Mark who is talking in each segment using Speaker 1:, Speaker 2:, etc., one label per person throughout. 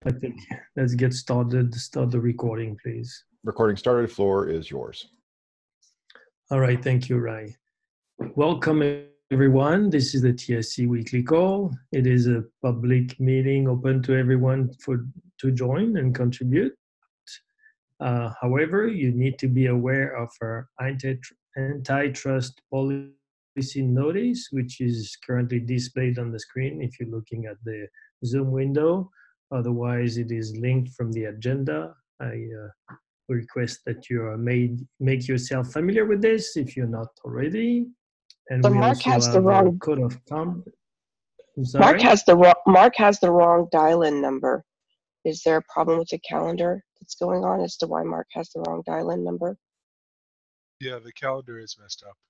Speaker 1: I think let's get started. Start the recording, please.
Speaker 2: Recording started. Floor is yours.
Speaker 1: All right. Thank you, Rai. Welcome, everyone. This is the TSC Weekly Call. It is a public meeting open to everyone to join and contribute. However, you need to be aware of our antitrust policy notice, which is currently displayed on the screen if you're looking at the Zoom window. Otherwise, it is linked from the agenda. I request that you make yourself familiar with this if you're not already. And
Speaker 3: So
Speaker 1: we
Speaker 3: Mark
Speaker 1: also
Speaker 3: has
Speaker 1: have
Speaker 3: the
Speaker 1: a
Speaker 3: wrong.
Speaker 1: code of conduct.
Speaker 3: Mark has the wrong dial-in number. Is there a problem with the calendar that's going on as to why Mark has the wrong dial-in number?
Speaker 4: Yeah, the calendar is messed up.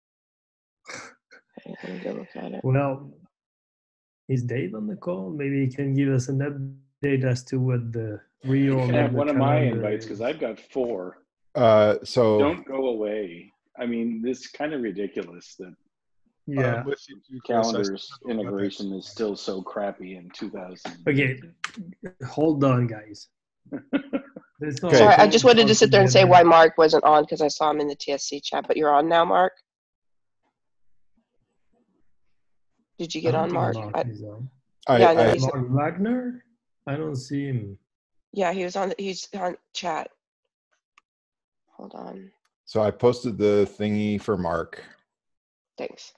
Speaker 3: Okay, let me go look at it.
Speaker 1: Well, is Dave on the call? Maybe he can give us an update as to what the real.
Speaker 5: You can have one of my invites because I've got 4.
Speaker 2: So
Speaker 5: Don't go away. I mean, this is kind of ridiculous that
Speaker 1: Yeah.
Speaker 4: I'm with you too, Chris.
Speaker 5: calendar's integration is still so crappy in 2000.
Speaker 1: Okay. Hold on, guys.
Speaker 2: Okay.
Speaker 3: Sorry, I just wanted to sit there and say why Mark wasn't on because I saw him in the TSC chat, but you're on now, Mark? Did you get on, Mark?
Speaker 1: Is on.
Speaker 3: Yeah, no, he's-
Speaker 1: Mark Wagner? I don't see him.
Speaker 3: Yeah, he's on chat. Hold on.
Speaker 2: So I posted the thingy for Mark.
Speaker 3: Thanks.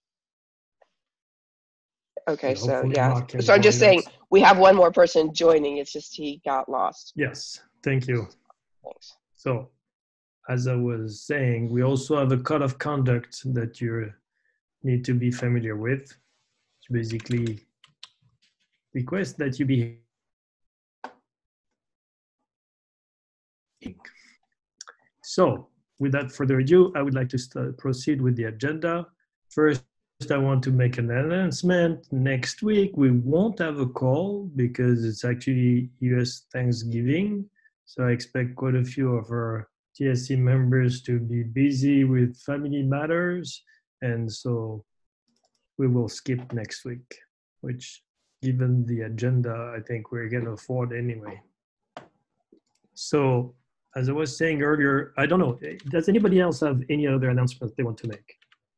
Speaker 3: Okay,
Speaker 1: Yeah,
Speaker 3: so
Speaker 1: hopefully
Speaker 3: yeah.
Speaker 1: Mark can
Speaker 3: So I'm just
Speaker 1: join
Speaker 3: saying
Speaker 1: us.
Speaker 3: we have one more person joining. It's just he got lost.
Speaker 1: Yes, thank you.
Speaker 3: Thanks.
Speaker 1: So, as I was saying, we also have a code of conduct that you need to be familiar with. It's basically request that you be. So, without further ado, I would like to proceed with the agenda. First, I want to make an announcement. Next week, we won't have a call because it's actually US Thanksgiving. So I expect quite a few of our TSC members to be busy with family matters. And so we will skip next week, which given the agenda, I think we're going to afford anyway. So as I was saying earlier, I don't know, does anybody else have any other announcements they want to make?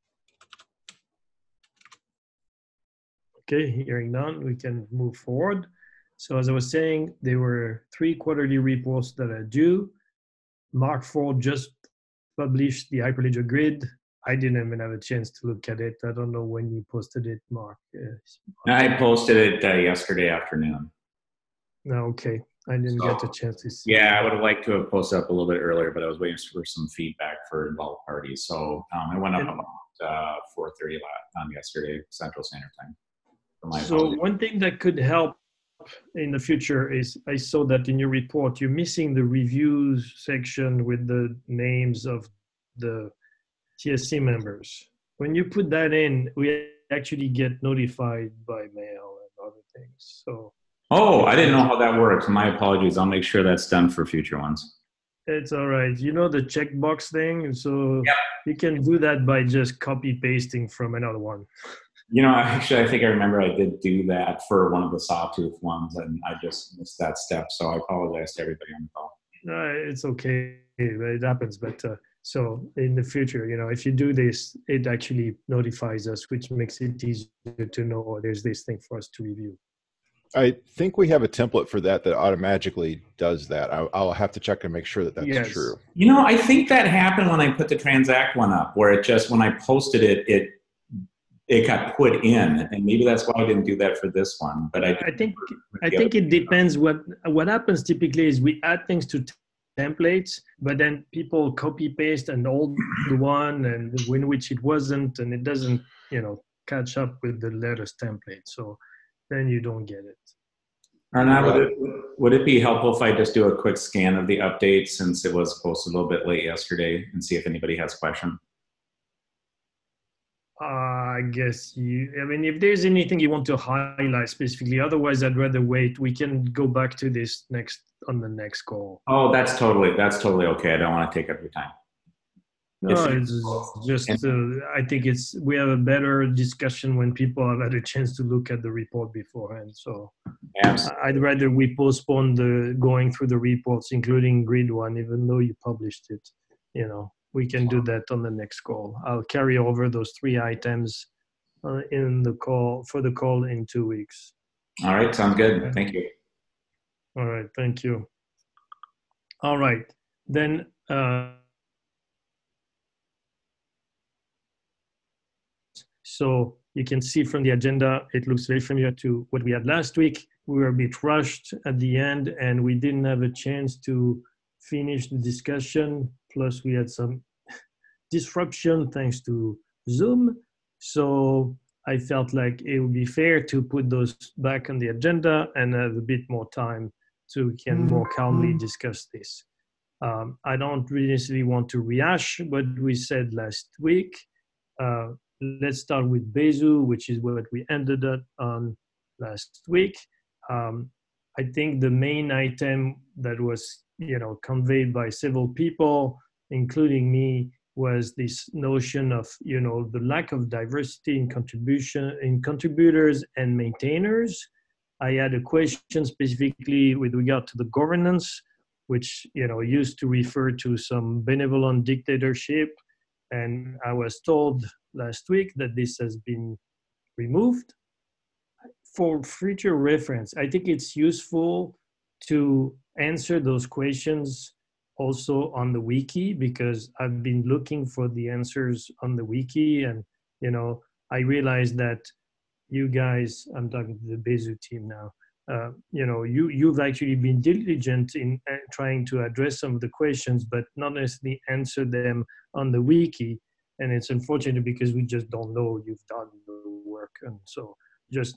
Speaker 1: Okay, hearing none, we can move forward. So as I was saying, there were 3 quarterly reports that are due. Mark Ford just published the Hyperledger grid. I didn't even have a chance to look at it. I don't know when you posted it, Mark.
Speaker 6: I posted it yesterday afternoon.
Speaker 1: No, okay. I didn't get a chance to see.
Speaker 6: Yeah, I would have liked to have posted up a little bit earlier, but I was waiting for some feedback for involved parties. So I went up about 4:30 yesterday, Central Standard Time.
Speaker 1: So one thing that could help in the future is I saw that in your report, you're missing the reviews section with the names of the TSC members. When you put that in, we actually get notified by mail and other things. So.
Speaker 6: Oh, I didn't know how that works. My apologies. I'll make sure that's done for future ones.
Speaker 1: It's all right. You know the checkbox thing? So
Speaker 6: yep.
Speaker 1: You can do that by just copy pasting from another one.
Speaker 6: You know, actually, I think I remember I did do that for one of the Sawtooth ones, and I just missed that step. So I apologize to everybody on the call.
Speaker 1: It's okay. It happens. But so in the future, you know, if you do this, it actually notifies us, which makes it easier to know, oh, there's this thing for us to review.
Speaker 2: I think we have a template for that automatically does that. I'll have to check and make sure that that's true.
Speaker 6: You know, I think that happened when I put the Transact one up, where it just, when I posted it, it got put in, and maybe that's why I didn't do that for this one. But I think
Speaker 1: it depends. What happens typically is we add things to templates, but then people copy paste an old one and in which it wasn't, and it doesn't, you know, catch up with the latest template. So then you don't get it.
Speaker 6: Arnaud, would it be helpful if I just do a quick scan of the update since it was posted a little bit late yesterday and see if anybody has a question?
Speaker 1: I guess I mean, if there's anything you want to highlight specifically, otherwise I'd rather wait. We can go back to this on the next call.
Speaker 6: Oh, that's totally okay. I don't want to take up your time.
Speaker 1: No, it's just, I think we have a better discussion when people have had a chance to look at the report beforehand. So I'd rather we postpone going through the reports, including grid one, even though you published it. You know, we can do that on the next call. I'll carry over those 3 items in the call for the call in 2 weeks.
Speaker 6: All right, sounds good. Thank you.
Speaker 1: All right, thank you. All right, then. So you can see from the agenda, it looks very familiar to what we had last week. We were a bit rushed at the end and we didn't have a chance to finish the discussion. Plus we had some disruption thanks to Zoom. So I felt like it would be fair to put those back on the agenda and have a bit more time so we can more calmly discuss this. I don't really necessarily want to rehash what we said last week. Let's start with Besu, which is what we ended up on last week. I think the main item that was, conveyed by several people, including me, was this notion of, the lack of diversity in contributors and maintainers. I had a question specifically with regard to the governance, which, used to refer to some benevolent dictatorship. And I was told last week that this has been removed. For future reference, I think it's useful to answer those questions also on the wiki, because I've been looking for the answers on the wiki, and I realized that you guys, I'm talking to the Besu team now, you've actually been diligent in trying to address some of the questions, but not necessarily answer them on the wiki. And it's unfortunate because we just don't know you've done the work. And so just,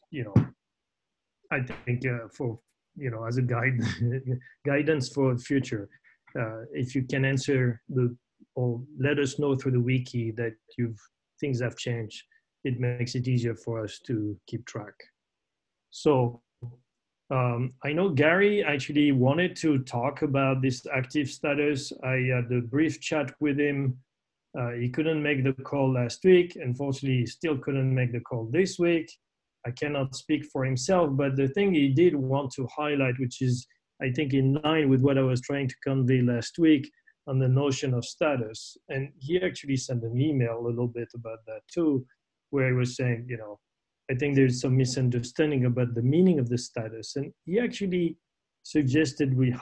Speaker 1: I think for, as a guidance for the future, if you can answer or let us know through the wiki that things have changed, it makes it easier for us to keep track. So I know Gary actually wanted to talk about this active status. I had a brief chat with him. He couldn't make the call last week. Unfortunately, he still couldn't make the call this week. I cannot speak for himself, but the thing he did want to highlight, which is, I think, in line with what I was trying to convey last week on the notion of status. And he actually sent an email a little bit about that too, where he was saying, I think there's some misunderstanding about the meaning of the status. And he actually suggested we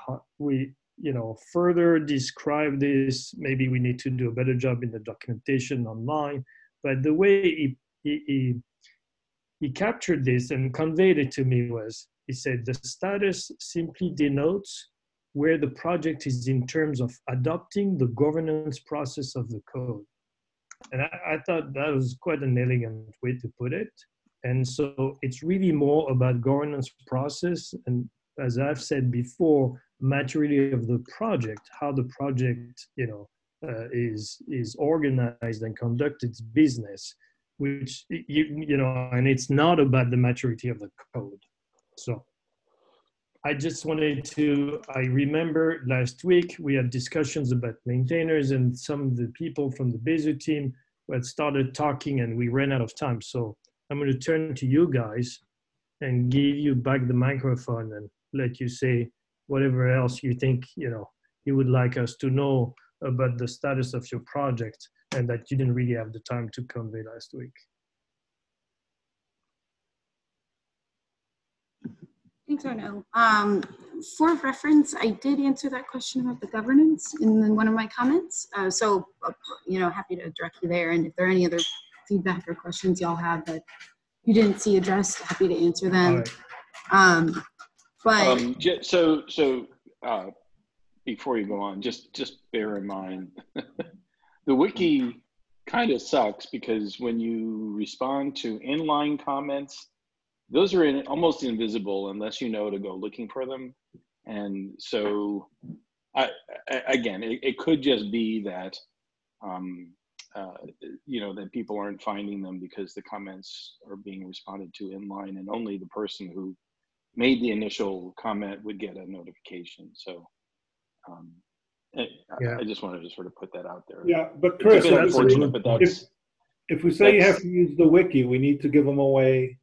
Speaker 1: further describe this. Maybe we need to do a better job in the documentation online. But the way he captured this and conveyed it to me was, he said, the status simply denotes where the project is in terms of adopting the governance process of the code. And I thought that was quite an elegant way to put it. And so it's really more about governance process. And as I've said before, maturity of the project, how the project, is organized and conduct its business, which, and it's not about the maturity of the code. So I just wanted I remember last week we had discussions about maintainers, and some of the people from the Besu team had started talking and we ran out of time. So I'm going to turn to you guys and give you back the microphone and let you say whatever else you think, you would like us to know about the status of your project and that you didn't really have the time to convey last week.
Speaker 7: Thanks, Arnaud. For reference, I did answer that question about the governance in one of my comments. So, happy to direct you there. And if there are any other feedback or questions y'all have that you didn't see addressed, happy to answer them.
Speaker 5: Right. Before you go on, just bear in mind, the wiki kind of sucks because when you respond to inline comments, those are almost invisible unless you know to go looking for them. And so, it could just be that, that people aren't finding them because the comments are being responded to inline, and only the person who made the initial comment would get a notification. So
Speaker 1: Yeah.
Speaker 5: I just wanted to sort of put that out there.
Speaker 8: Yeah, but Chris,
Speaker 5: it's unfortunate, but that's,
Speaker 8: if we say you have to use the wiki, we need to give them away.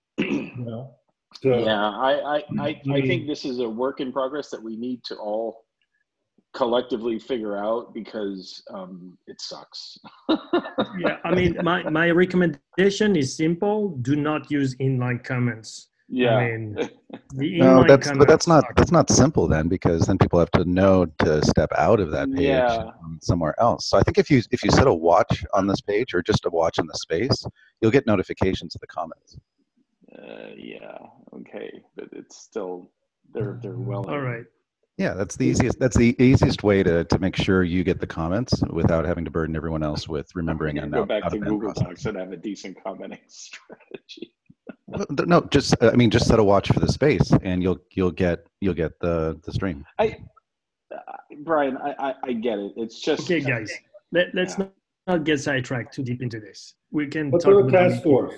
Speaker 8: So,
Speaker 5: yeah, I think this is a work in progress that we need to all collectively figure out because it sucks.
Speaker 1: Yeah, I mean, my recommendation is simple: do not use inline comments.
Speaker 5: Yeah.
Speaker 1: I mean, the
Speaker 9: no,
Speaker 1: inline
Speaker 9: that's not simple then, because then people have to know to step out of that page somewhere else. So I think if you set a watch on this page or just a watch in the space, you'll get notifications of the comments.
Speaker 5: Yeah. Okay, but it's still they're well.
Speaker 1: All right.
Speaker 9: Yeah, that's the easiest. That's the easiest way to make sure you get the comments without having to burden everyone else with remembering and
Speaker 5: go back to Google Docs and have a decent commenting strategy.
Speaker 9: No, just set a watch for the space, and you'll get the stream.
Speaker 5: Brian, I get it. It's just
Speaker 1: okay, guys. Let's not get sidetracked too deep into this. We can
Speaker 8: talk
Speaker 1: about
Speaker 8: the task force.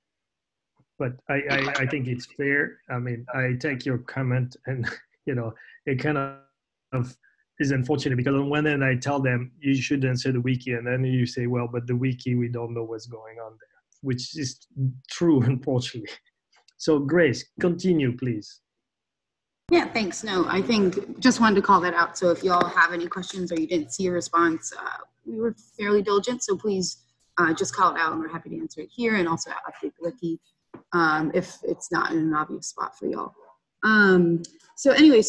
Speaker 1: But I think it's fair. I mean, I take your comment, and it kind of is unfortunate because on one end I tell them you should answer the wiki, and then you say, well, but the wiki, we don't know what's going on there, which is true, unfortunately. So Grace, continue, please.
Speaker 7: Yeah, thanks. No, I think just wanted to call that out. So if you all have any questions or you didn't see a response, we were fairly diligent. So please just call it out, and we're happy to answer it here and also update the wiki if it's not in an obvious spot for y'all. So anyway,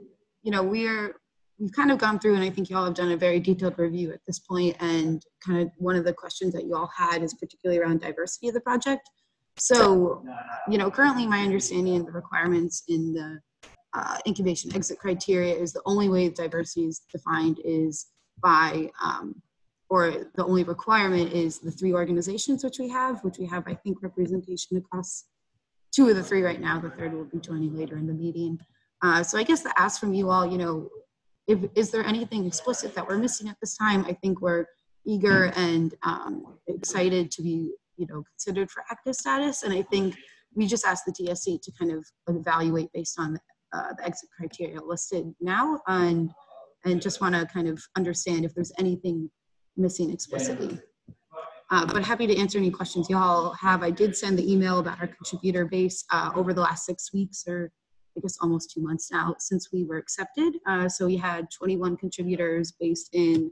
Speaker 7: we've kind of gone through, and I think y'all have done a very detailed review at this point, and kind of one of the questions that you all had is particularly around diversity of the project. So, currently my understanding of the requirements in the incubation exit criteria is the only way diversity is defined is by, or the only requirement is the 3 organizations which we have, I think, representation across 2 of the 3 right now. The 3rd will be joining later in the meeting. So I guess the ask from you all, is there anything explicit that we're missing at this time? I think we're eager and excited to be, considered for active status. And I think we just asked the TSC to kind of evaluate based on the exit criteria listed now, and just want to kind of understand if there's anything missing explicitly. But happy to answer any questions y'all have. I did send the email about our contributor base over the last 6 weeks, or I guess almost 2 months now since we were accepted. So we had 21 contributors based in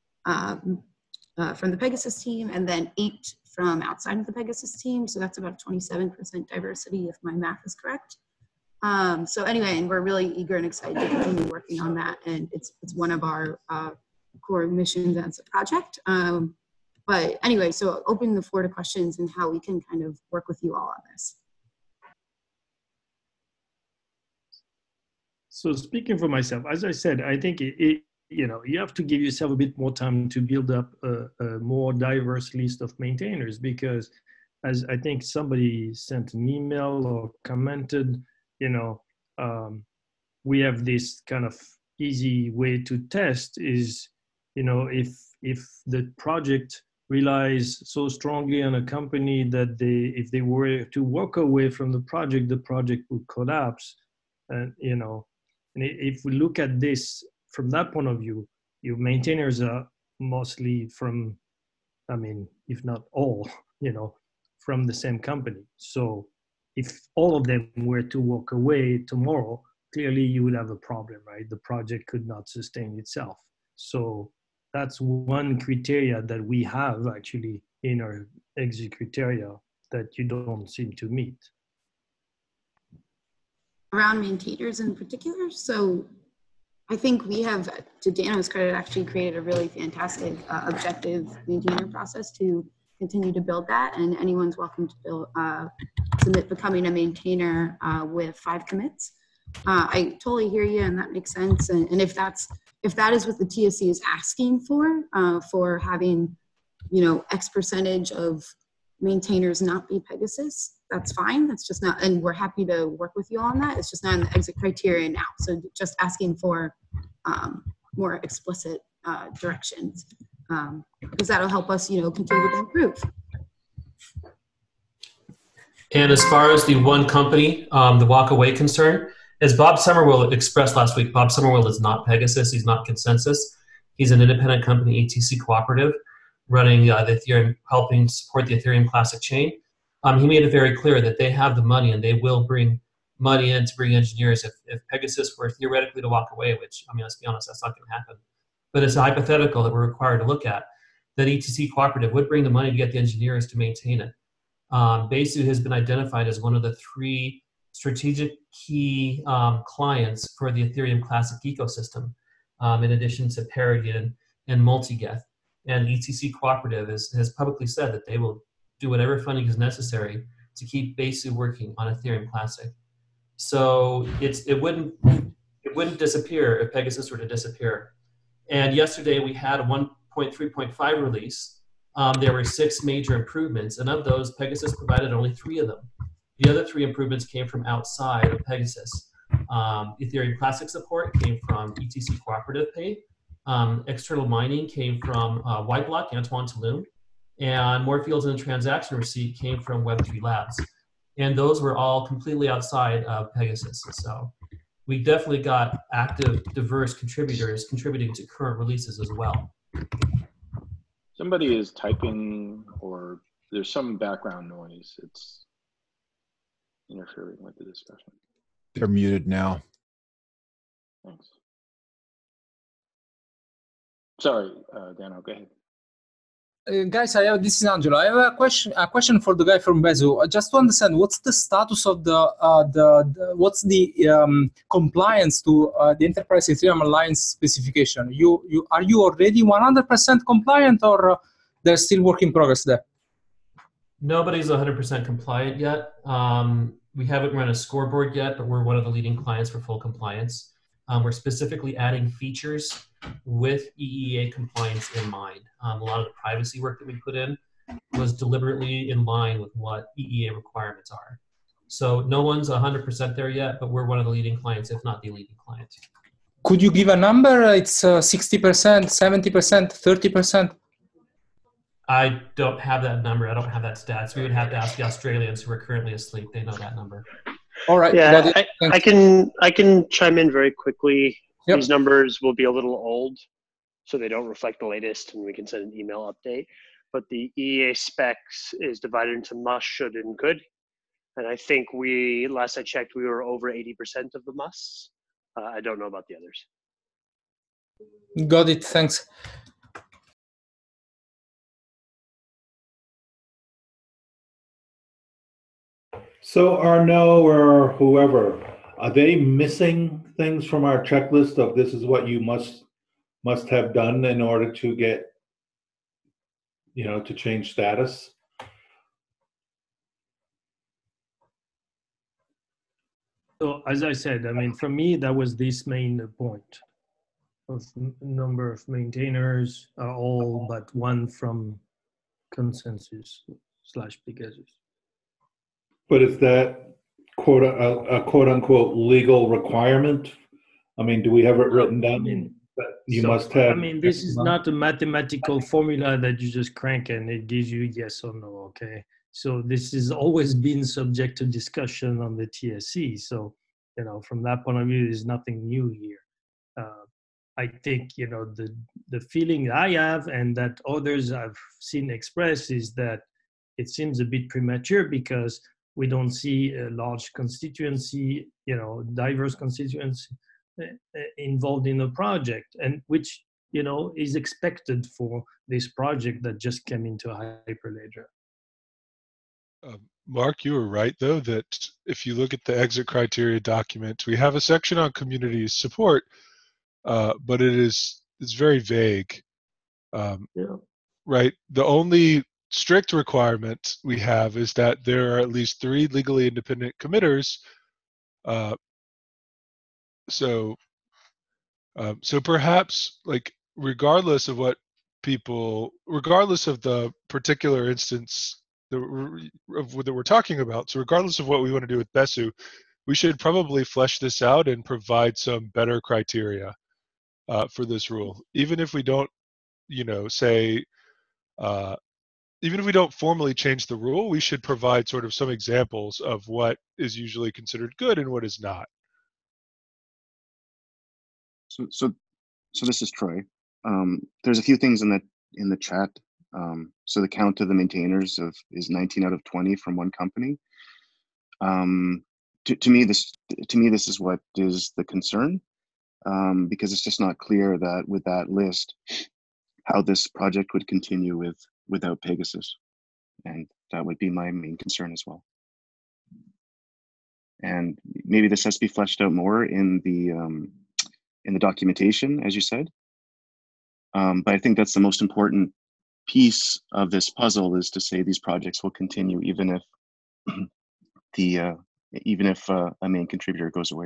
Speaker 7: from the Pegasus team, and then 8 from outside of the Pegasus team. So that's about 27% diversity, if my math is correct. So anyway, and we're really eager and excited to continue working on that. And it's one of our core missions as a project. But anyway, so opening the floor to questions and how we can kind of work with you all on this.
Speaker 1: So speaking for myself, as I said, I think you have to give yourself a bit more time to build up a more diverse list of maintainers, because as I think somebody sent an email or commented, we have this kind of easy way to test is, if the project relies so strongly on a company that if they were to walk away from the project would collapse. And, and if we look at this from that point of view, your maintainers are mostly from, if not all, from the same company. So if all of them were to walk away tomorrow, clearly you would have a problem, right? The project could not sustain itself. So that's one criteria that we have actually in our exit criteria that you don't seem to meet.
Speaker 7: Around maintainers in particular, so I think we have, to Dano's credit, actually created a really fantastic objective maintainer process to continue to build that, and anyone's welcome to submit becoming a maintainer with 5 commits. I totally hear you, and that makes sense. And if that is what the TSC is asking for having, X percentage of maintainers not be Pegasus, that's fine. That's just not, and we're happy to work with you on that. It's just not in the exit criteria now. So just asking for more explicit directions, because that'll help us, continue to improve.
Speaker 10: And as far as the one company, the walk away concern, as Bob Summerwill expressed last week, Bob Summerwill is not Pegasus. He's not Consensus. He's an independent company, ETC Cooperative, running the Ethereum, helping support the Ethereum Classic chain. He made it very clear that they have the money and they will bring money in to bring engineers. If Pegasus were theoretically to walk away, which, I mean, let's be honest, that's not going to happen. But it's a hypothetical that we're required to look at, that ETC Cooperative would bring the money to get the engineers to maintain it. Besu has been identified as one of the 3 strategic key clients for the Ethereum Classic ecosystem, in addition to Paragon and Multigeth. And ETC Cooperative has publicly said that they will do whatever funding is necessary to keep Besu working on Ethereum Classic. So it wouldn't disappear if Pegasus were to disappear. And yesterday we had a 1.3.5 release. There were 6 major improvements, and of those, Pegasus provided only 3 of them. The other 3 improvements came from outside of Pegasus. Ethereum Classic support came from ETC Cooperative Pay. External mining came from Whiteblock, Antoine Touloum, and more fields in the transaction receipt came from Web3 Labs. And those were all completely outside of Pegasus. So we definitely got active, diverse contributors contributing to current releases as well.
Speaker 5: Somebody is typing, or there's some background noise. It's interfering with the discussion.
Speaker 2: They're muted now.
Speaker 5: Thanks. Sorry, Dano, go ahead.
Speaker 11: Guys, this is Angelo. I have a question for the guy from Besu. Just to understand, what's the status of what's the compliance to the Enterprise Ethereum Alliance specification? Are you already 100% compliant, or there's still work in progress there?
Speaker 10: Nobody's 100% compliant yet. We haven't run a scoreboard yet, but we're one of the leading clients for full compliance. We're specifically adding features with EEA compliance in mind. A lot of the privacy work that we put in was deliberately in line with what EEA requirements are. So no one's 100% there yet, but we're one of the leading clients, if not the leading client.
Speaker 11: Could you give a number? It's 60%, 70%, 30%?
Speaker 10: I don't have that number. I don't have that stats. We would have to ask the Australians who are currently asleep. They know that number.
Speaker 11: All right.
Speaker 12: Yeah, I can chime in very quickly.
Speaker 11: Yep.
Speaker 12: These numbers will be a little old, so they don't reflect the latest, and we can send an email update. But the EEA specs is divided into must, should, and could. And I think last I checked, we were over 80% of the musts. I don't know about the others.
Speaker 11: Got it. Thanks.
Speaker 8: So Arnaud or whoever, are they missing things from our checklist of this is what you must have done in order to get, to change status?
Speaker 1: So as I said, I mean, for me, that was this main point of number of maintainers, all but one from Consensus / Pegasus.
Speaker 8: But is that a quote unquote legal requirement? I mean, do we have it written down? That you must have.
Speaker 1: I mean, this is not a mathematical formula that you just crank and it gives you yes or no, okay? So this has always been subject to discussion on the TSC. So, from that point of view, there's nothing new here. I think, the feeling I have and that others I've seen expressed is that it seems a bit premature because we don't see a large constituency, diverse constituency involved in the project, and which, is expected for this project that just came into Hyperledger.
Speaker 4: Mark, you were right, though, that if you look at the exit criteria document, we have a section on community support, but it's very vague. Right? The only strict requirement we have is that there are at least 3 legally independent committers. So perhaps, regardless of regardless of the particular instance that we're talking about, so regardless of what we want to do with Besu, we should probably flesh this out and provide some better criteria for this rule. Even if we don't, even if we don't formally change the rule, we should provide sort of some examples of what is usually considered good and what is not.
Speaker 13: So this is Troy. There's a few things in the chat. So the count of the maintainers is 19 out of 20 from one company. To me, this is what is the concern, because it's just not clear that with that list, how this project would continue without Pegasus, and that would be my main concern as well. And maybe this has to be fleshed out more in the documentation, as you said. But I think that's the most important piece of this puzzle, is to say these projects will continue even if a main contributor goes away.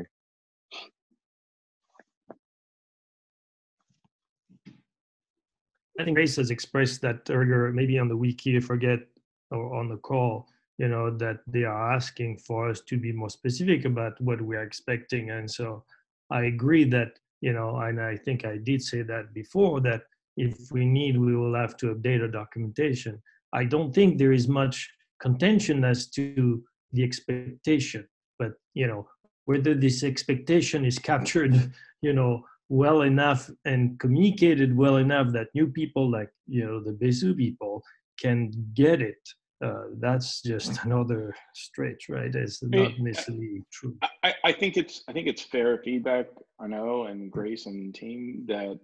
Speaker 1: I think Grace has expressed that earlier, maybe on the wiki, I forget, or on the call, that they are asking for us to be more specific about what we are expecting. And so I agree that, and I think I did say that before, that if we need, we will have to update our documentation. I don't think there is much contention as to the expectation, but, whether this expectation is captured, well enough and communicated well enough that new people like, the Besu people can get it. That's just another stretch, right? It's not necessarily true.
Speaker 5: I think it's fair feedback, Arnaud and Grace and team, that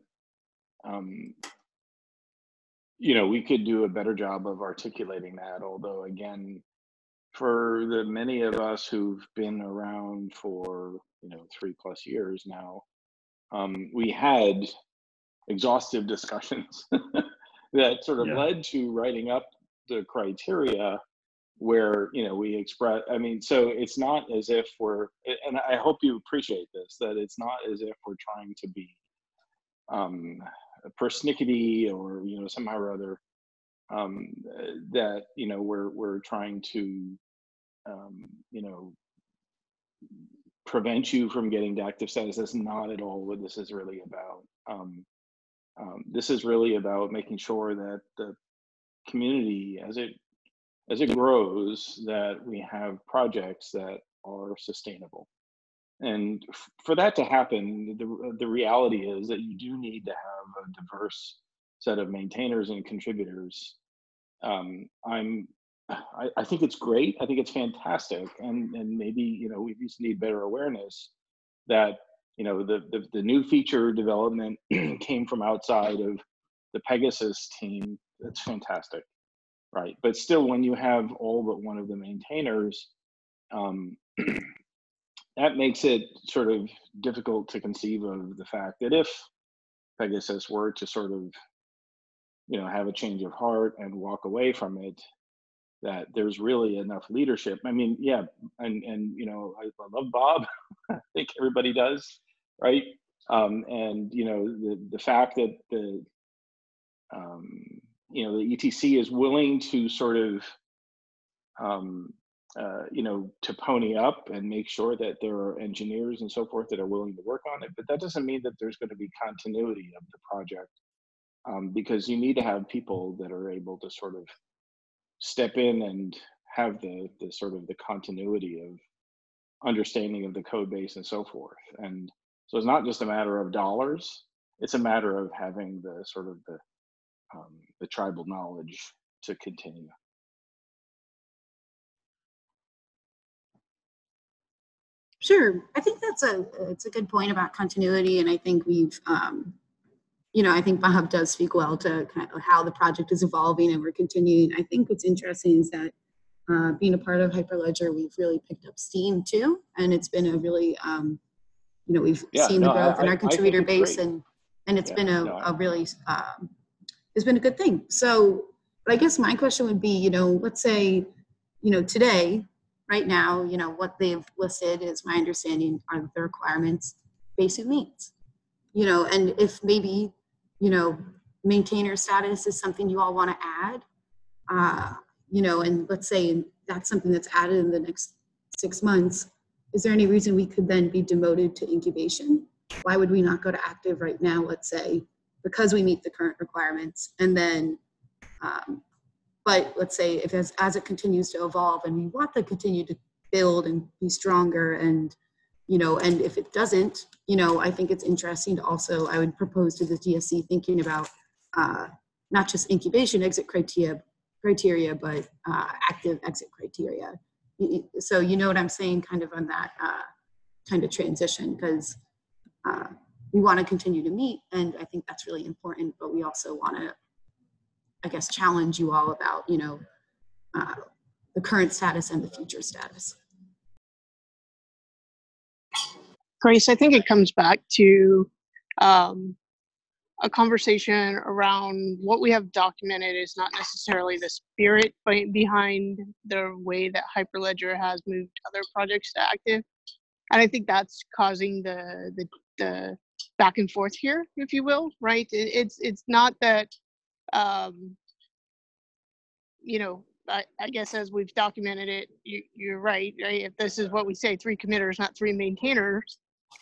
Speaker 5: we could do a better job of articulating that. Although, again, for the many of us who've been around for 3+ years now, we had exhaustive discussions that sort of led to writing up the criteria where, we express, so it's not as if we're, and I hope you appreciate this, that it's not as if we're trying to be persnickety or, somehow or other, that, we're trying to, prevent you from getting to active status. That's not at all what this is really about. This is really about making sure that the community, as it grows, that we have projects that are sustainable. And for that to happen, the reality is that you do need to have a diverse set of maintainers and contributors. I think it's great. I think it's fantastic, and maybe we just need better awareness that the new feature development came from outside of the Pegasus team. That's fantastic, right? But still, when you have all but one of the maintainers, that makes it sort of difficult to conceive of the fact that if Pegasus were to sort of have a change of heart and walk away from it, that there's really enough leadership. And I love Bob. I think everybody does, right? And the fact that the ETC is willing to sort of to pony up and make sure that there are engineers and so forth that are willing to work on it, but that doesn't mean that there's going to be continuity of the project, because you need to have people that are able to sort of step in and have the sort of the continuity of understanding of the code base and so forth. And so it's not just a matter of dollars, it's a matter of having the sort of the tribal knowledge to continue.
Speaker 7: Sure, I think it's a good point about continuity, and I think we've I think Bob does speak well to kind of how the project is evolving and we're continuing. I think what's interesting is that being a part of Hyperledger, we've really picked up steam too, and it's been a really, we've seen the growth in our contributor base, and it's been a really, it's been a good thing. So, but I guess my question would be, let's say, today, right now, what they've listed, is my understanding, are the requirements Besu meets. And if maybe, maintainer status is something you all want to add, and let's say that's something that's added in the next 6 months, is there any reason we could then be demoted to incubation? Why would we not go to active right now, let's say, because we meet the current requirements? And then, but let's say if as it continues to evolve and we want to continue to build and be stronger and and if it doesn't, I think it's interesting to also, I would propose to the TSC thinking about not just incubation exit criteria, but active exit criteria. So you know what I'm saying, kind of on that kind of transition, because we want to continue to meet, and I think that's really important, but we also want to, I guess, challenge you all about, the current status and the future status.
Speaker 14: Grace, I think it comes back to a conversation around what we have documented is not necessarily the spirit behind the way that Hyperledger has moved other projects to active. And I think that's causing the back and forth here, if you will, right? It's not that, I guess as we've documented it, you're right? If this is what we say, 3 committers, not 3 maintainers,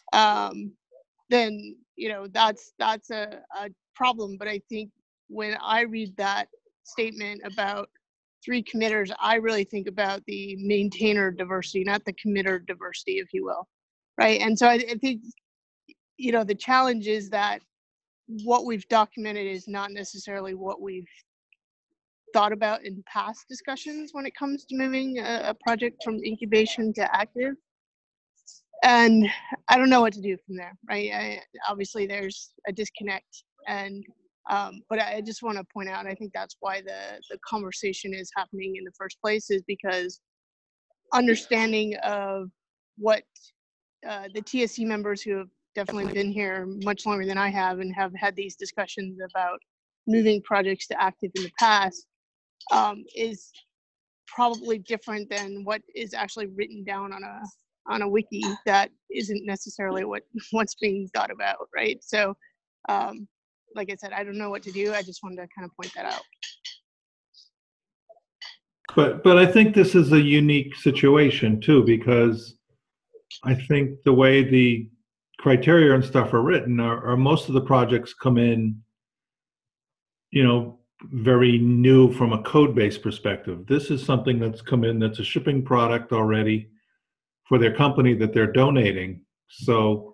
Speaker 14: then that's a problem. But I think when I read that statement about 3 committers, I really think about the maintainer diversity, not the committer diversity, if you will, right? And so I think the challenge is that what we've documented is not necessarily what we've thought about in past discussions when it comes to moving a project from incubation to active. And I don't know what to do from there, right? Obviously there's a disconnect, and but I just want to point out, and I think that's why the conversation is happening in the first place, is because understanding of what the TSC members who have definitely been here much longer than I have and have had these discussions about moving projects to active in the past is probably different than what is actually written down on a wiki that isn't necessarily what's being thought about, right? So like I said, I don't know what to do. I just wanted to kind of point that out.
Speaker 8: But I think this is a unique situation too, because I think the way the criteria and stuff are written are most of the projects come in, very new from a code-based perspective. This is something that's come in that's a shipping product already for their company that they're donating. So,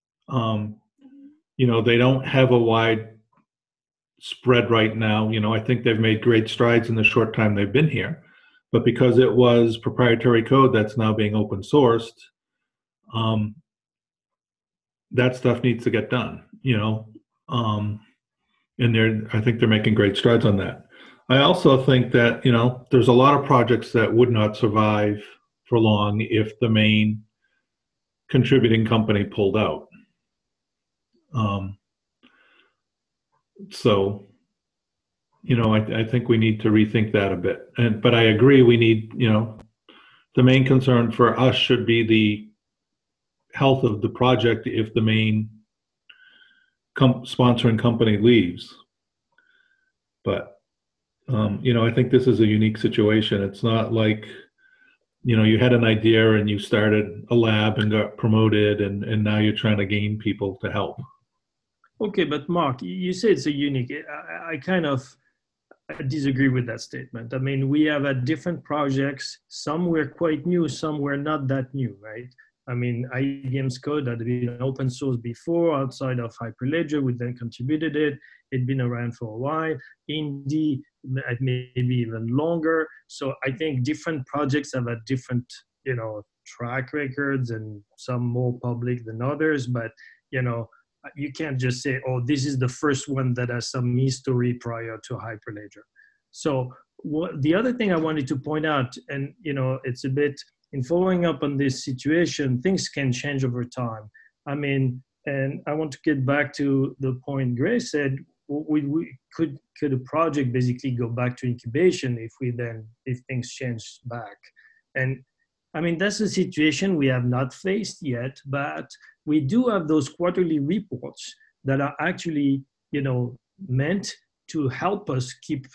Speaker 8: they don't have a wide spread right now. I think they've made great strides in the short time they've been here, but because it was proprietary code that's now being open sourced, that stuff needs to get done, and I think they're making great strides on that. I also think that, there's a lot of projects that would not survive for long if the main contributing company pulled out. So, I think we need to rethink that a bit. But I agree, we need, the main concern for us should be the health of the project if the main sponsoring company leaves. But, I think this is a unique situation. It's not like, you had an idea and you started a lab and got promoted and now you're trying to gain people to help.
Speaker 1: Okay, but Mark, you say it's a unique. I kind of disagree with that statement. I mean, we have had different projects. Some were quite new, some were not that new, right? I mean, IBM's code had been open source before outside of Hyperledger. We then contributed it. It'd been around for a while. Indy, maybe even longer. So I think different projects have had different, track records, and some more public than others. But, you can't just say, oh, this is the first one that has some history prior to Hyperledger. So the other thing I wanted to point out, and, it's a bit, in following up on this situation, things can change over time. I mean, and I want to get back to the point Grace said, could a project basically go back to incubation if things change back? And I mean, that's a situation we have not faced yet, but we do have those quarterly reports that are actually, meant to help us keep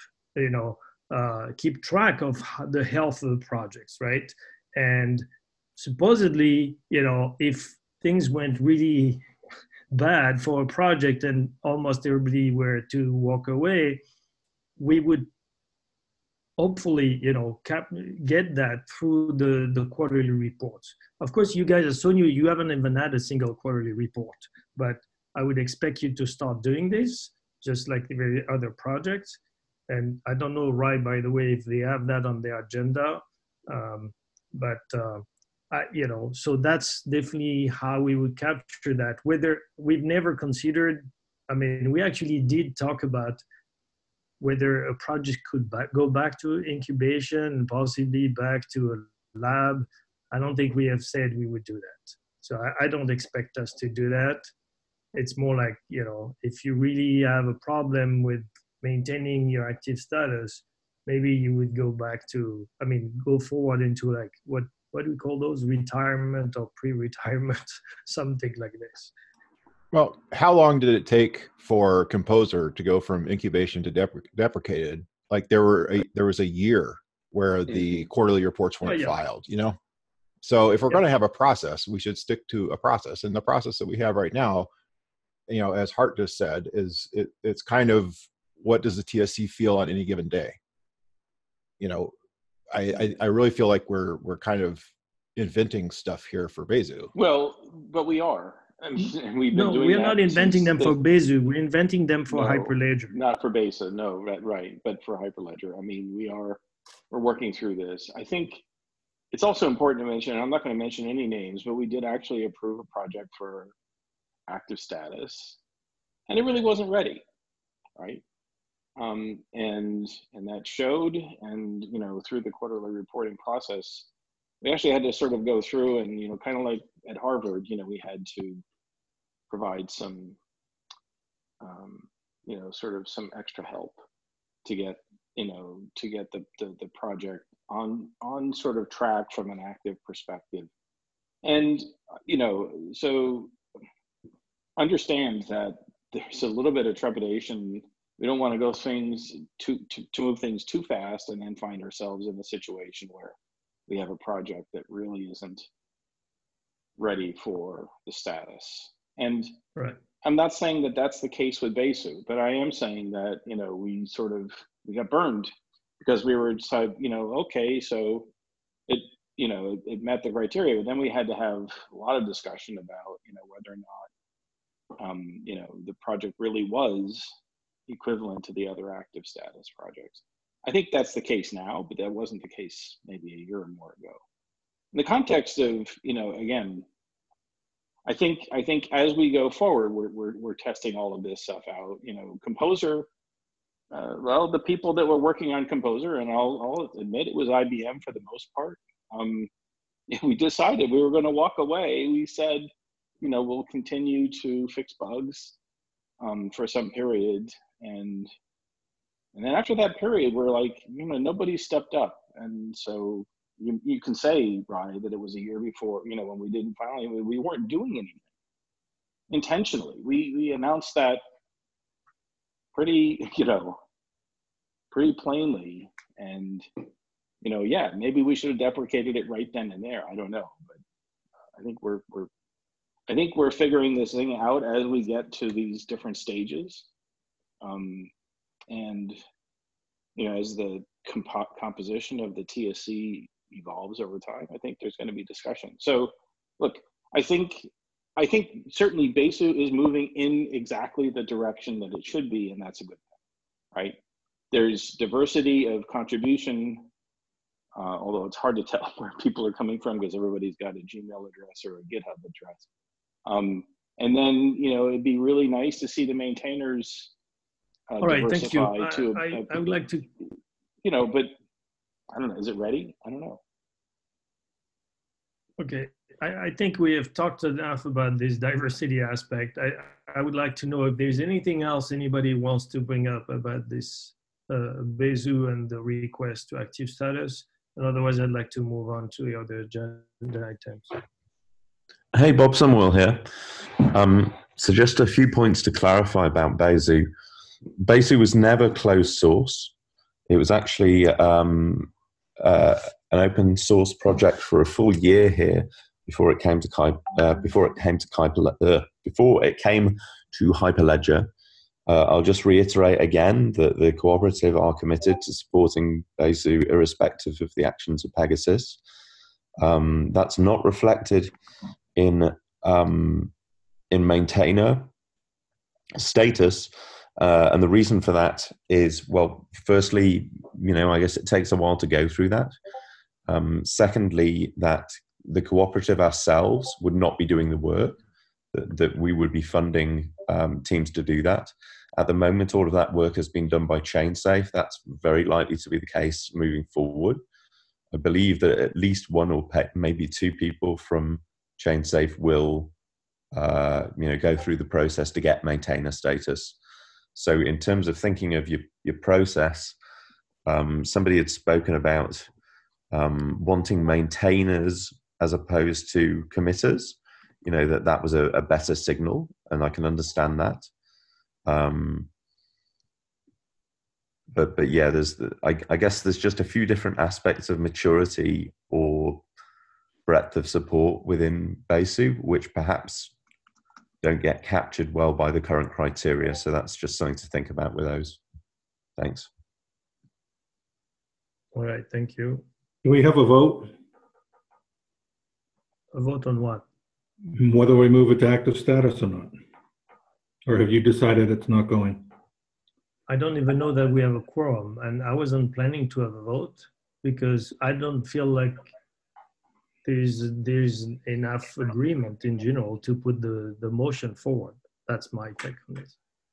Speaker 1: track of the health of the projects, right? And supposedly, if things went really bad for a project and almost everybody were to walk away, we would hopefully, get that through the quarterly reports. Of course, you guys, as Sonia, you haven't even had a single quarterly report, but I would expect you to start doing this, just like the very other projects. And I don't know, Rai, by the way, if they have that on their agenda, so that's definitely how we would capture that. Whether we've never considered, we actually did talk about whether a project could go back to incubation and possibly back to a lab. I don't think we have said we would do that. So I don't expect us to do that. It's more like, if you really have a problem with maintaining your active status, maybe you would go back to, go forward into like, what do we call those? Retirement or pre-retirement, something like this.
Speaker 2: Well, how long did it take for Composer to go from incubation to deprecated? Like there was a year where the quarterly reports weren't filed, So if we're going to have a process, we should stick to a process. And the process that we have right now, as Hart just said, is it's kind of, what does the TSC feel on any given day? I really feel like we're kind of inventing stuff here for Besu.
Speaker 5: Well, but we are. We've been doing
Speaker 1: we're not inventing them for Besu. We're inventing them for Hyperledger.
Speaker 5: Not for Besu, no, right. But for Hyperledger, we're working through this. I think it's also important to mention, and I'm not going to mention any names, but we did actually approve a project for active status, and it really wasn't ready, right? And that showed, and through the quarterly reporting process, we actually had to sort of go through and kind of like at Harvard, we had to provide some sort of some extra help to get the project on sort of track from an active perspective. And so understand that there's a little bit of trepidation. We don't want to go to move things too fast and then find ourselves in a situation where we have a project that really isn't ready for the status. And
Speaker 1: right.
Speaker 5: I'm not saying that that's the case with Besu, but I am saying that, we got burned because we were decided, okay, so it met the criteria, but then we had to have a lot of discussion about, whether or not, the project really was equivalent to the other active status projects. I think that's the case now, but that wasn't the case maybe a year or more ago. In the context of, again, I think as we go forward, we're testing all of this stuff out. Composer, the people that were working on Composer, and I'll admit it was IBM for the most part. We decided we were going to walk away. We said, we'll continue to fix bugs for some period, and then after that period, we're like, nobody stepped up, and so you can say, Rai, that it was a year before, when we didn't finally, we weren't doing anything intentionally. We announced that pretty plainly, and maybe we should have deprecated it right then and there. I don't know, but I think we're figuring this thing out as we get to these different stages, and as the composition of the TSC evolves over time, I think there's going to be discussion. So, look, I think certainly Besu is moving in exactly the direction that it should be, and that's a good thing, right? There's diversity of contribution, although it's hard to tell where people are coming from because everybody's got a Gmail address or a GitHub address. And then, it'd be really nice to see the maintainers
Speaker 1: all right, thank you.
Speaker 5: I
Speaker 1: would like to,
Speaker 5: but I don't know. Is it ready? I don't know.
Speaker 1: Okay, I think we have talked enough about this diversity aspect. I would like to know if there's anything else anybody wants to bring up about this Besu and the request to active status. And otherwise, I'd like to move on to the other agenda items.
Speaker 15: Hey, Bob Summerwell here. So just a few points to clarify about Besu. Besu was never closed source. It was actually an open source project for a full year here before it came to Hyperledger. I'll just reiterate again that the cooperative are committed to supporting Besu irrespective of the actions of Pegasus. That's not reflected in maintainer status, and the reason for that is, well, firstly, I guess it takes a while to go through that. Secondly, that the cooperative ourselves would not be doing the work, that we would be funding teams to do that. At the moment, all of that work has been done by ChainSafe. That's very likely to be the case moving forward. I believe that at least one or maybe two people from ChainSafe will go through the process to get maintainer status. So in terms of thinking of your process, somebody had spoken about wanting maintainers as opposed to committers, that was a better signal, and I can understand that. But yeah, I guess there's just a few different aspects of maturity or breadth of support within Besu, which perhaps don't get captured well by the current criteria. So that's just something to think about with those. Thanks.
Speaker 1: All right, thank you.
Speaker 8: Do we have a vote?
Speaker 1: A vote on what?
Speaker 8: Whether we move it to active status or not? Or have you decided it's not going?
Speaker 1: I don't even know that we have a quorum, and I wasn't planning to have a vote because I don't feel like there's enough agreement in general to put the motion forward. That's my take on this.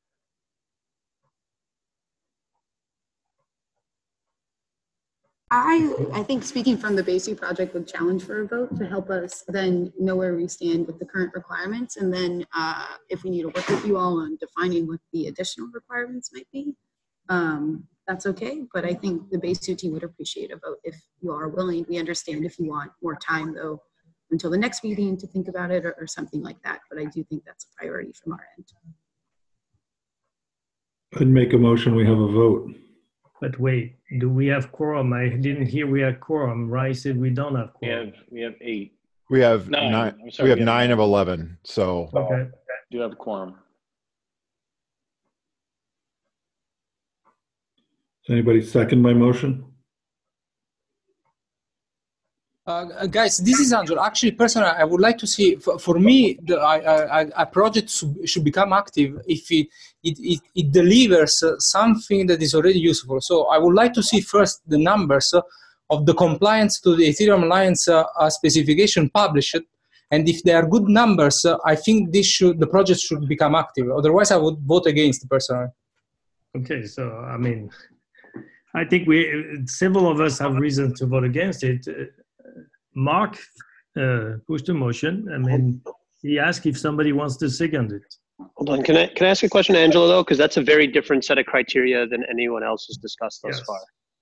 Speaker 7: I think speaking from the Besu project would challenge for a vote to help us then know where we stand with the current requirements, and then if we need to work with you all on defining what the additional requirements might be, that's okay. But I think the Besu team would appreciate a vote if you are willing. We understand if you want more time though until the next meeting to think about it or something like that, but I do think that's a priority from our end.
Speaker 8: I'd make a motion we have a vote.
Speaker 1: But wait, do we have quorum? I didn't hear we had quorum. Rai said we don't have quorum.
Speaker 5: We have 8.
Speaker 2: We have
Speaker 5: 9.
Speaker 2: 9.
Speaker 5: I'm sorry,
Speaker 2: We have 9 of 11. So
Speaker 1: okay.
Speaker 5: Do you have a quorum?
Speaker 8: Does anybody second my motion?
Speaker 11: Guys, this is Angelo. Actually, personally, I would like to see, for me, a project should become active if it delivers something that is already useful. So I would like to see first the numbers of the compliance to the Ethereum Alliance specification published. And if they are good numbers, I think the project should become active. Otherwise, I would vote against personally.
Speaker 1: Okay, so I mean, I think several of us have reason to vote against it. Mark pushed the motion. I mean, he asked if somebody wants to second it.
Speaker 12: Hold on, can I ask a question to Angelo though? Because that's a very different set of criteria than anyone else has discussed thus far.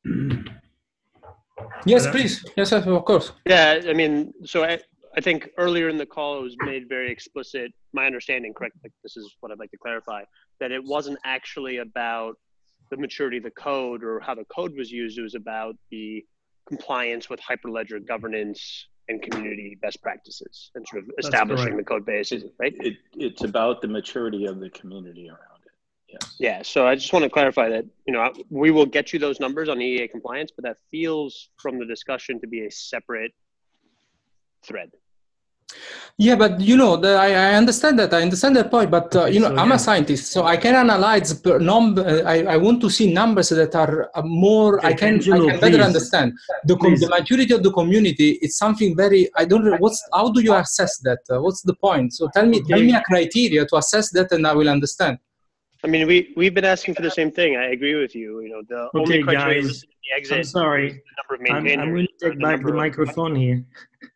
Speaker 11: Yes, please. Yes, of course.
Speaker 12: Yeah, I mean, so I think earlier in the call it was made very explicit, my understanding, correct, like this is what I'd like to clarify, that it wasn't actually about the maturity of the code or how the code was used, it was about the compliance with Hyperledger governance and community best practices and sort of establishing the code base, right?
Speaker 5: It's about the maturity of the community around it. Yes.
Speaker 12: Yeah, so I just want to clarify that, we will get you those numbers on EEA compliance, but that feels from the discussion to be a separate thread.
Speaker 11: Yeah, but I understand that. I understand that point. But I'm a scientist, so I can analyze per number. I want to see numbers that are more. Okay, I can better understand the maturity of the community. It's something very. I don't know how do you assess that? What's the point? So tell me a criteria to assess that, and I will understand.
Speaker 12: I mean, we've been asking for the same thing. I agree with you. The only criteria
Speaker 1: guys,
Speaker 12: is the exit.
Speaker 1: I'm sorry.
Speaker 12: The number of maintainers.
Speaker 1: I'm going to take back the microphone here.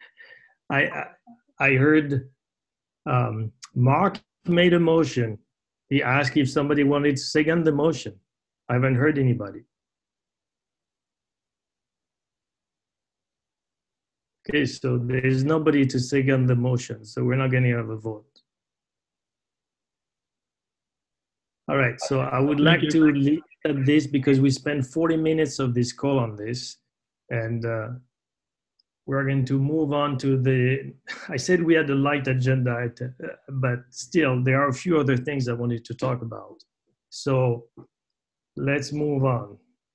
Speaker 1: I heard Mark made a motion. He asked if somebody wanted to second the motion. I haven't heard anybody. Okay, so there's nobody to second the motion, so we're not going to have a vote. All right, so I would like to leave at this because we spent 40 minutes of this call on this, and we're going to move on to I said we had a light agenda, but still there are a few other things I wanted to talk about. So let's move on.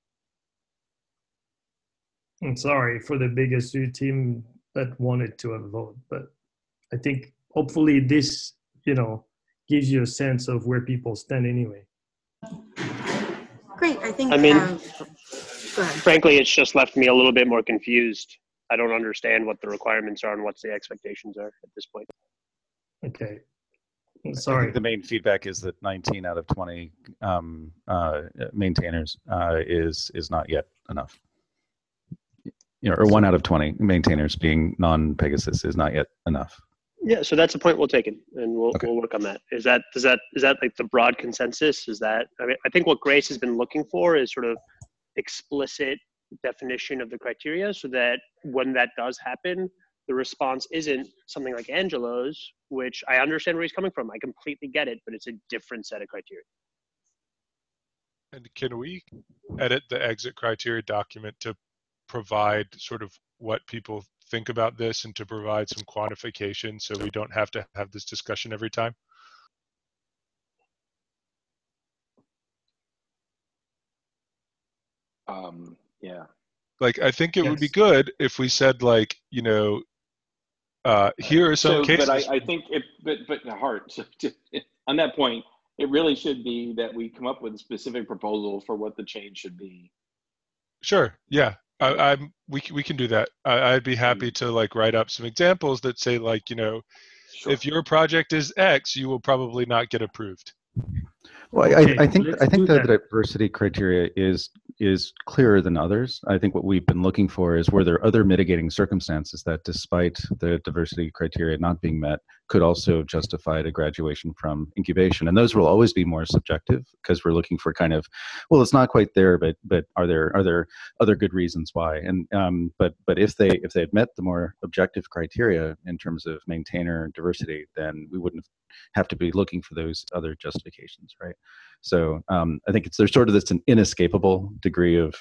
Speaker 1: I'm sorry for the BEGASU team that wanted to have vote, but I think hopefully this, gives you a sense of where people stand anyway.
Speaker 7: Great, I think.
Speaker 12: I mean,
Speaker 7: go ahead.
Speaker 12: Frankly, it's just left me a little bit more confused. I don't understand what the requirements are and what the expectations are at this point.
Speaker 1: Okay.
Speaker 9: Sorry. I think the main feedback is that 19 out of 20 maintainers is not yet enough. Or 1 out of 20 maintainers being non-Pegasus is not yet enough.
Speaker 12: Yeah, so that's a point we'll take, and we'll work on that. Is that like the broad consensus? Is that, I mean, I think what Grace has been looking for is sort of explicit definition of the criteria, so that when that does happen, the response isn't something like Angelo's, which I understand where he's coming from. I completely get it, but it's a different set of criteria.
Speaker 4: And can we edit the exit criteria document to provide sort of what people think about this and to provide some quantification so we don't have to have this discussion every time?
Speaker 5: Yeah.
Speaker 4: Like, I think it would be good if we said, like, here are some cases.
Speaker 5: But I think but Hart, on that point, it really should be that we come up with a specific proposal for what the change should be.
Speaker 4: Sure. Yeah. We can do that. I'd be happy to like write up some examples that say, like, if your project is X, you will probably not get approved.
Speaker 9: Well, I think the diversity criteria is clearer than others. I think what we've been looking for is, were there other mitigating circumstances that, despite the diversity criteria not being met, could also justify the graduation from incubation? And those will always be more subjective, because we're looking for kind of, well, it's not quite there, but are there other good reasons why? And but if they had met the more objective criteria in terms of maintainer diversity, then we wouldn't have to be looking for those other justifications, right? So I think there's sort of this an inescapable degree of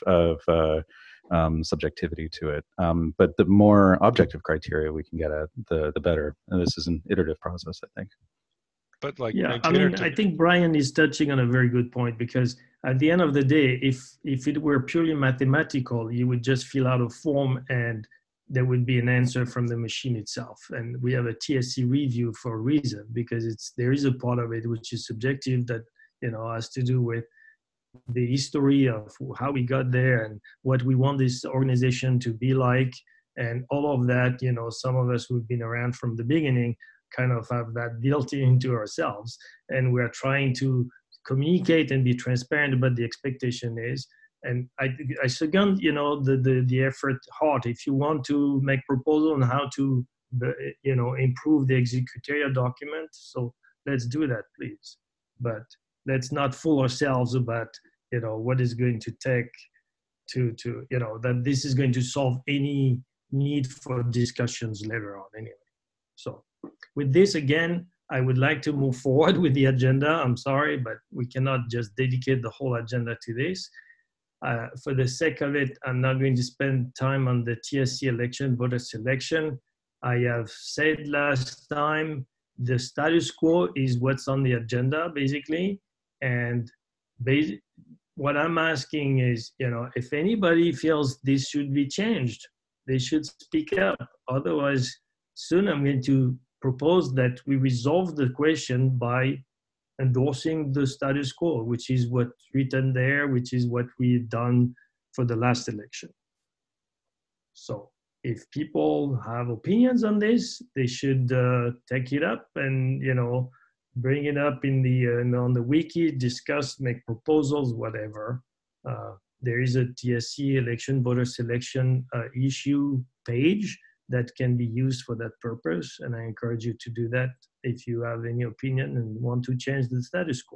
Speaker 9: subjectivity to it. But the more objective criteria we can get at, the better. And this is an iterative process, I think.
Speaker 4: But like,
Speaker 1: yeah, I mean, I think Brian is touching on a very good point, because at the end of the day, if it were purely mathematical, you would just fill out a form and there would be an answer from the machine itself. And we have a TSC review for a reason, because there is a part of it which is subjective that, has to do with the history of how we got there and what we want this organization to be like. And all of that, some of us who've been around from the beginning kind of have that built into ourselves. And we're trying to communicate and be transparent about the expectation is. And I second, the effort hard. If you want to make proposal on how to, improve the exit criteria document, so let's do that, please. But let's not fool ourselves about, what is going to take to that this is going to solve any need for discussions later on anyway. So with this, again, I would like to move forward with the agenda. I'm sorry, but we cannot just dedicate the whole agenda to this. For the sake of it, I'm not going to spend time on the TSC election, voter selection. I have said last time, the status quo is what's on the agenda, basically. And what I'm asking is, if anybody feels this should be changed, they should speak up. Otherwise, soon I'm going to propose that we resolve the question by endorsing the status quo, which is what's written there, which is what we've done for the last election. So if people have opinions on this, they should take it up and, bring it up in the on the wiki, discuss, make proposals, whatever. There is a TSC election voter selection issue page that can be used for that purpose, and I encourage you to do that if you have any opinion and want to change the status quo.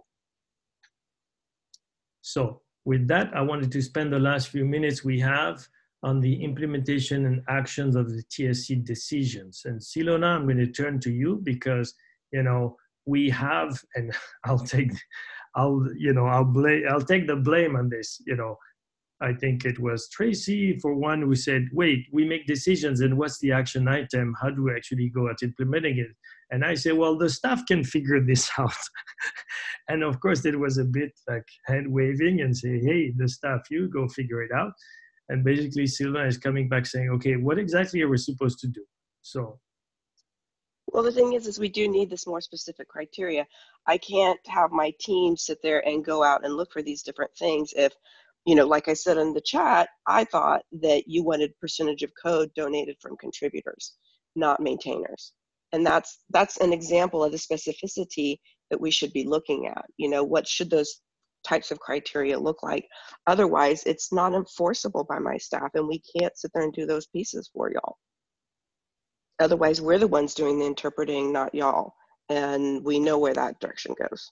Speaker 1: So with that, I wanted to spend the last few minutes we have on the implementation and actions of the TSC decisions. And Silona, I'm going to turn to you because, we have, and I'll take the blame on this, I think it was Tracy, for one, who said, wait, we make decisions and what's the action item? How do we actually go at implementing it? And I say, well, the staff can figure this out. And of course, it was a bit like hand waving and say, hey, the staff, you go figure it out. And basically, Sylvain is coming back saying, okay, what exactly are we supposed to do? So.
Speaker 3: Well, the thing is we do need this more specific criteria. I can't have my team sit there and go out and look for these different things if, you know, like I said in the chat, I thought that you wanted percentage of code donated from contributors, not maintainers. And that's an example of the specificity that we should be looking at. You know, what should those types of criteria look like? Otherwise, it's not enforceable by my staff, and we can't sit there and do those pieces for y'all. Otherwise, we're the ones doing the interpreting, not y'all. And we know where that direction goes.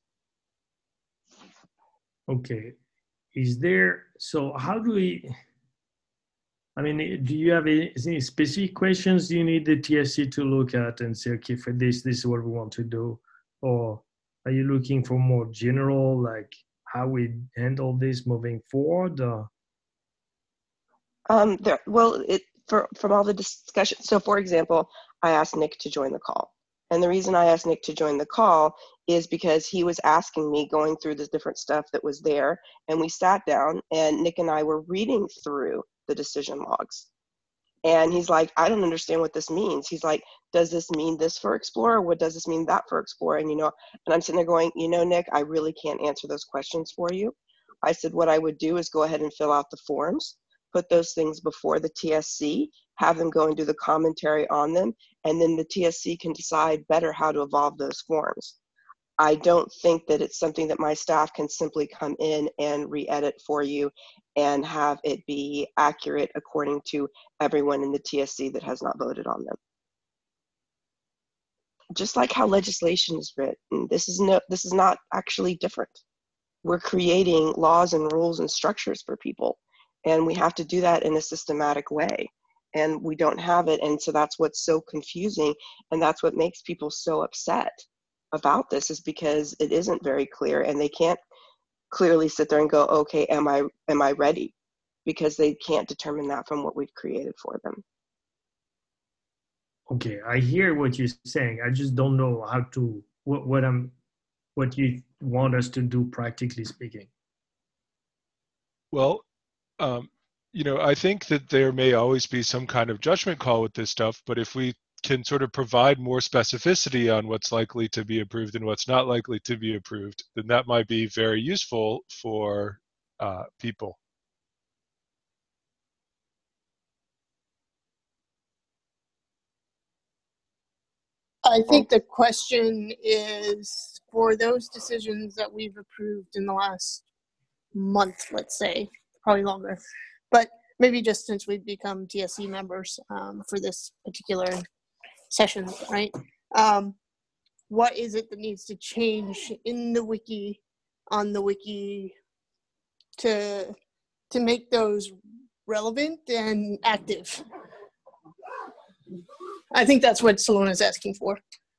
Speaker 1: Okay. Is there, so how do we, I mean, do you have any specific questions you need the TSC to look at and say, okay, for this is what we want to do? Or are you looking for more general, like how we handle this moving forward?
Speaker 3: From all the discussion, so for example, I asked Nick to join the call. And the reason I asked Nick to join the call is because he was asking me, going through the different stuff that was there, and we sat down and Nick and I were reading through the decision logs. And he's like, I don't understand what this means. He's like, does this mean this for Explorer? What does this mean that for Explorer? And, you know, and I'm sitting there going, you know, Nick, I really can't answer those questions for you. I said, what I would do is go ahead and fill out the forms, put those things before the TSC, have them go and do the commentary on them, and then the TSC can decide better how to evolve those forms. I don't think that it's something that my staff can simply come in and re-edit for you and have it be accurate according to everyone in the TSC that has not voted on them. Just like how legislation is written, this is not actually different. We're creating laws and rules and structures for people, and we have to do that in a systematic way. And we don't have it, and so that's what's so confusing, and that's what makes people so upset about this, is because it isn't very clear, and they can't clearly sit there and go, okay, am I ready? Because they can't determine that from what we've created for them.
Speaker 1: Okay, I hear what you're saying. I just don't know how to, what you want us to do, practically speaking.
Speaker 4: Well, you know, I think that there may always be some kind of judgment call with this stuff, but if we can sort of provide more specificity on what's likely to be approved and what's not likely to be approved, then that might be very useful for people.
Speaker 14: I think the question is, for those decisions that we've approved in the last month, let's say, probably longer, but maybe just since we've become TSC members for this particular session, right? What is it that needs to change in the wiki, on the wiki, to make those relevant and active? I think that's what Salona is asking for.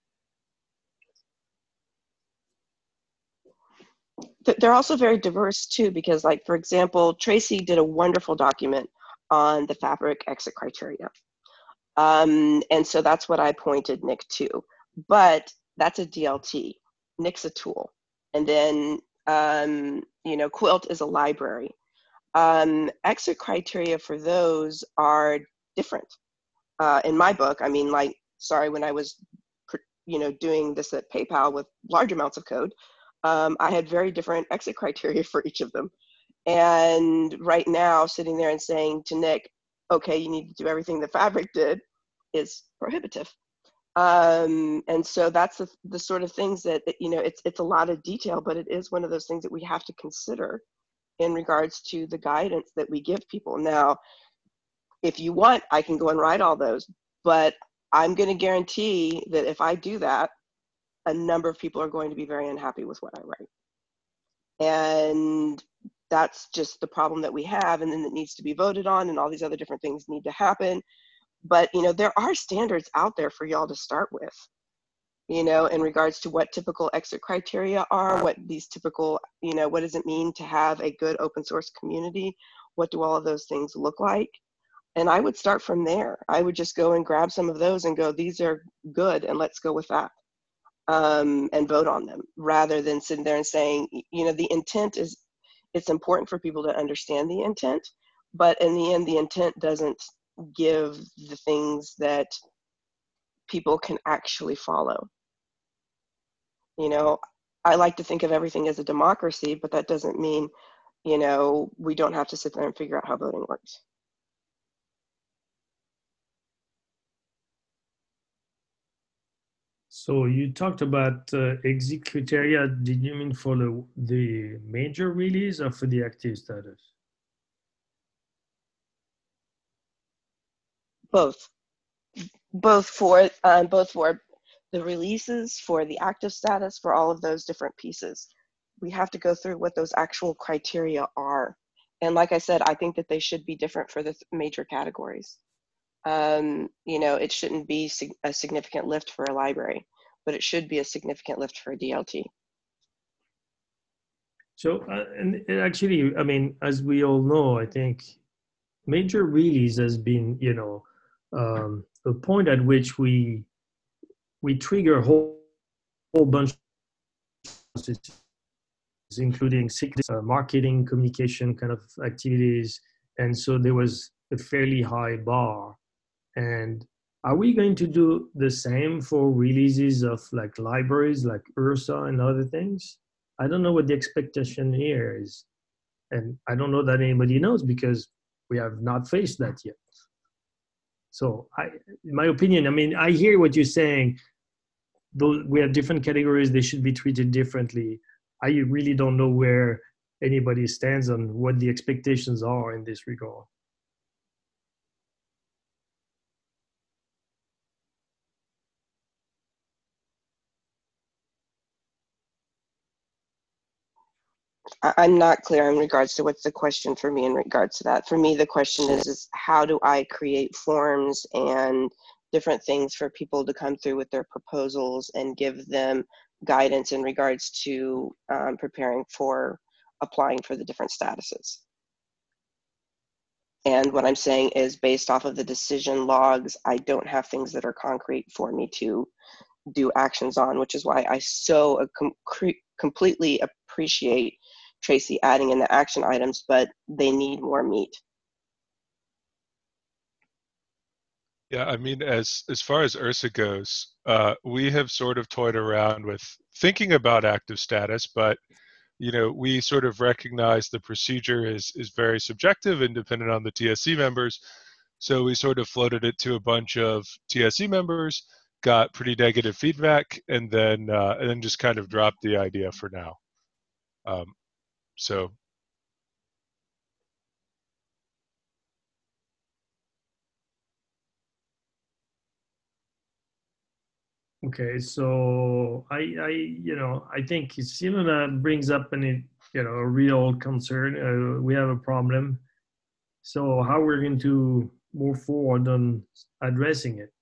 Speaker 3: They're also very diverse too, because, like, for example, Tracy did a wonderful document on the Fabric exit criteria. And so that's what I pointed Nick to. But that's a DLT. Nick's a tool. And then, you know, Quilt is a library. Exit criteria for those are different. In my book, I mean, like, sorry, when I was, you know, doing this at PayPal with large amounts of code, I had very different exit criteria for each of them. And right now, sitting there and saying to Nick, okay, you need to do everything that Fabric did, is prohibitive. And so that's the sort of things that, you know, it's a lot of detail, but it is one of those things that we have to consider in regards to the guidance that we give people. Now, if you want, I can go and write all those, but I'm going to guarantee that if I do that, a number of people are going to be very unhappy with what I write. And that's just the problem that we have, and then it needs to be voted on, and all these other different things need to happen. But, you know, there are standards out there for y'all to start with, you know, in regards to what typical exit criteria are, what these typical, you know, what does it mean to have a good open source community? what do all of those things look like? And I would start from there. I would just go and grab some of those and go, these are good, and let's go with that, and vote on them, rather than sitting there and saying, you know, the intent is, it's important for people to understand the intent, but in the end, the intent doesn't give the things that people can actually follow. You know, I like to think of everything as a democracy, but that doesn't mean, you know, we don't have to sit there and figure out how voting works.
Speaker 1: So you talked about exit criteria. Did you mean for the major release or for the active status?
Speaker 3: Both. Both for the releases, for the active status, for all of those different pieces. We have to go through what those actual criteria are. And like I said, I think that they should be different for the major categories. You know, it shouldn't be a significant lift for a library, but it should be a significant lift for a DLT.
Speaker 1: So, and actually, I mean, as we all know, I think major release has been, you know, a point at which we trigger a whole bunch of processes, including marketing, communication kind of activities. And so there was a fairly high bar. And are we going to do the same for releases of like libraries like URSA and other things? I don't know what the expectation here is. And I don't know that anybody knows because we have not faced that yet. So in my opinion, I mean, I hear what you're saying. Though we have different categories, they should be treated differently. I really don't know where anybody stands on what the expectations are in this regard.
Speaker 3: I'm not clear in regards to what's the question for me in regards to that. For me, the question is how do I create forms and different things for people to come through with their proposals and give them guidance in regards to preparing for applying for the different statuses. And what I'm saying is based off of the decision logs, I don't have things that are concrete for me to do actions on, which is why I so completely appreciate Tracy adding in the action items, but they need more meat.
Speaker 4: Yeah, I mean, as far as URSA goes, we have sort of toyed around with thinking about active status, but you know, we sort of recognize the procedure is very subjective and dependent on the TSC members. So we sort of floated it to a bunch of TSC members, got pretty negative feedback, and then just kind of dropped the idea for now. So.
Speaker 1: Okay, so I think Silona brings up a real concern. We have a problem. So how we're going to move forward on addressing it?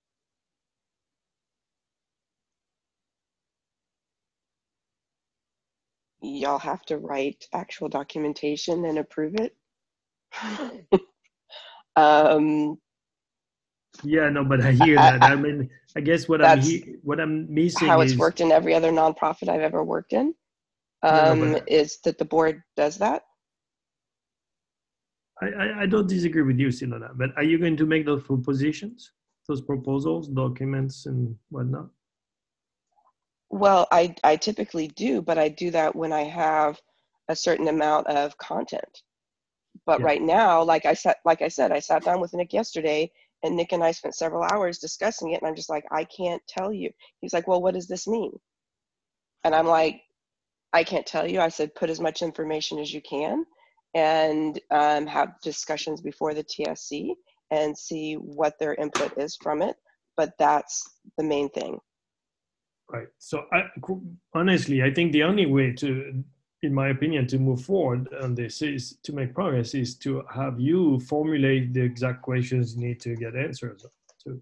Speaker 3: Y'all have to write actual documentation and approve it.
Speaker 1: Yeah, no, but I hear that. I mean, I guess what I'm missing
Speaker 3: how it's
Speaker 1: is
Speaker 3: worked in every other nonprofit I've ever worked in. Is that the board does that?
Speaker 1: I don't disagree with you, Silona, but are you going to make those propositions, those proposals, documents, and whatnot?
Speaker 3: Well, I typically do, but I do that when I have a certain amount of content. But right now, like I said, I sat down with Nick yesterday, and Nick and I spent several hours discussing it, and I'm just like, I can't tell you. He's like, well, what does this mean? And I'm like, I can't tell you. I said, put as much information as you can, and have discussions before the TSC and see what their input is from it. But that's the main thing.
Speaker 1: Right. So honestly, I think the only way to, in my opinion, to move forward on this is to make progress is to have you formulate the exact questions you need to get answers to,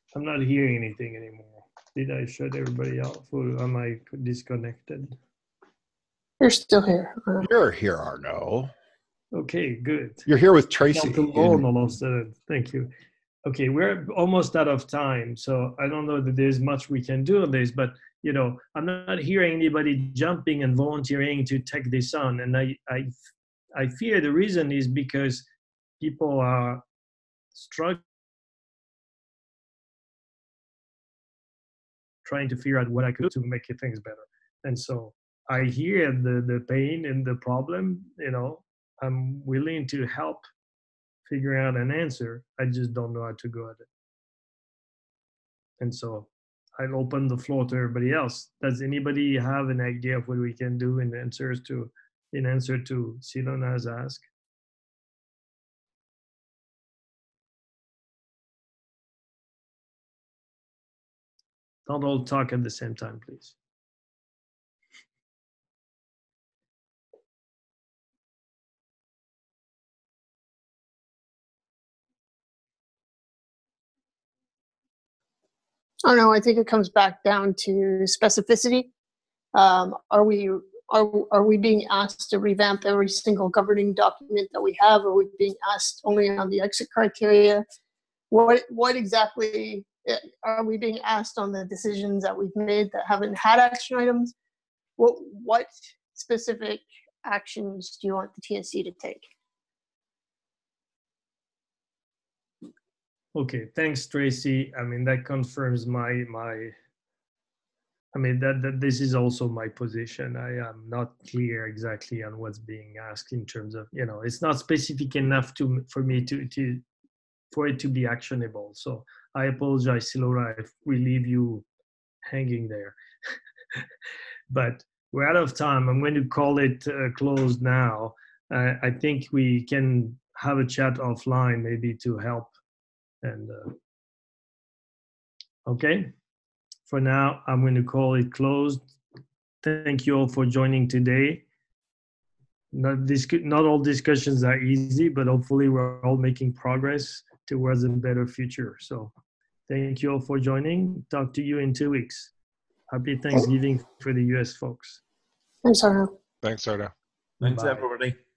Speaker 1: I'm not hearing anything anymore. Did I shut everybody off, or am I disconnected?
Speaker 14: You're still here.
Speaker 2: You're here, Arnaud.
Speaker 1: Okay, good.
Speaker 2: You're here with Tracy.
Speaker 1: Almost. Thank you. Okay, we're almost out of time, so I don't know that there's much we can do on this, but you know, I'm not hearing anybody jumping and volunteering to take this on, and I fear the reason is because people are struggling, trying to figure out what I could do to make things better, and so I hear the pain and the problem. You know, I'm willing to help figure out an answer. I just don't know how to go at it. And so I'll open the floor to everybody else. Does anybody have an idea of what we can do in answer to Silona's ask? Don't all talk at the same time, please.
Speaker 14: I don't know. I think it comes back down to specificity. Are we being asked to revamp every single governing document that we have? Are we being asked only on the exit criteria? What exactly are we being asked on the decisions that we've made that haven't had action items? What specific actions do you want the TSC to take?
Speaker 1: Okay, thanks, Tracy. I mean, that confirms my I mean, that this is also my position. I am not clear exactly on what's being asked in terms of, you know, it's not specific enough for it to be actionable. So I apologize, Silora, if we leave you hanging there. But we're out of time. I'm going to call it closed now. I think we can have a chat offline maybe to help. And okay, for now, I'm going to call it closed. Thank you all for joining today. Not all discussions are easy, but hopefully we're all making progress towards a better future. So thank you all for joining. Talk to you in 2 weeks. Happy Thanksgiving for the US folks.
Speaker 14: Thanks, Arnaud.
Speaker 4: Thanks, Arnaud.
Speaker 15: Thanks,
Speaker 1: Bye.
Speaker 15: everybody.